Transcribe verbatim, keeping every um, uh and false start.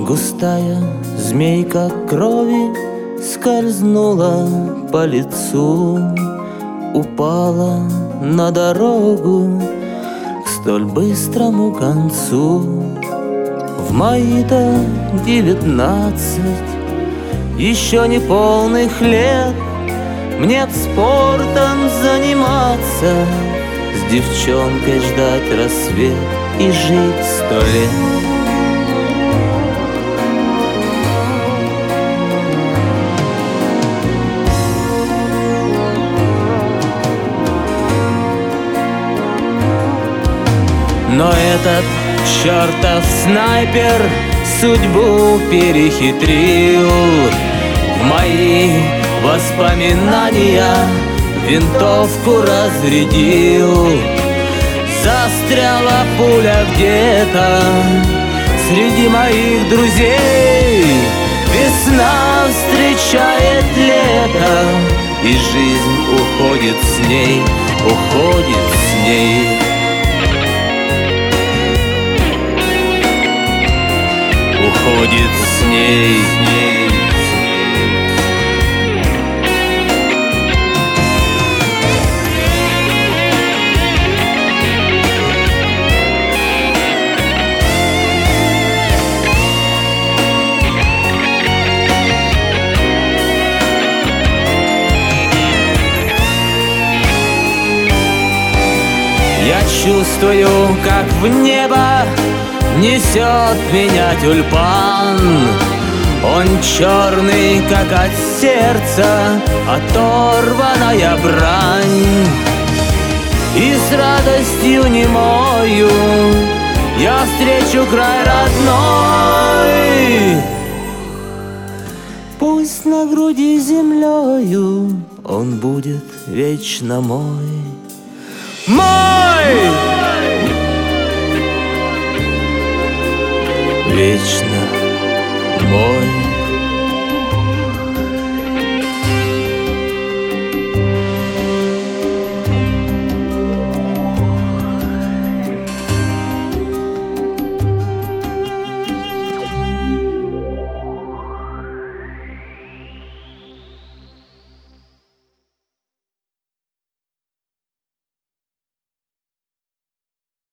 Густая змейка крови скользнула по лицу, упала на дорогу к столь быстрому концу. В мои-то девятнадцать, еще не полных лет, мне б спортом заниматься, с девчонкой ждать рассвет и жить сто лет. Но этот чертов снайпер судьбу перехитрил, в мои воспоминания винтовку разрядил. Застряла пуля где-то среди моих друзей. Весна встречает лето, и жизнь уходит с ней, уходит с ней. Уходит с ней, с ней. Я чувствую, как в небо несет меня тюльпан. Он черный, как от сердца оторванная брань. И с радостью немою я встречу край родной. Пусть на груди землею он будет вечно мой. Мой! Вечно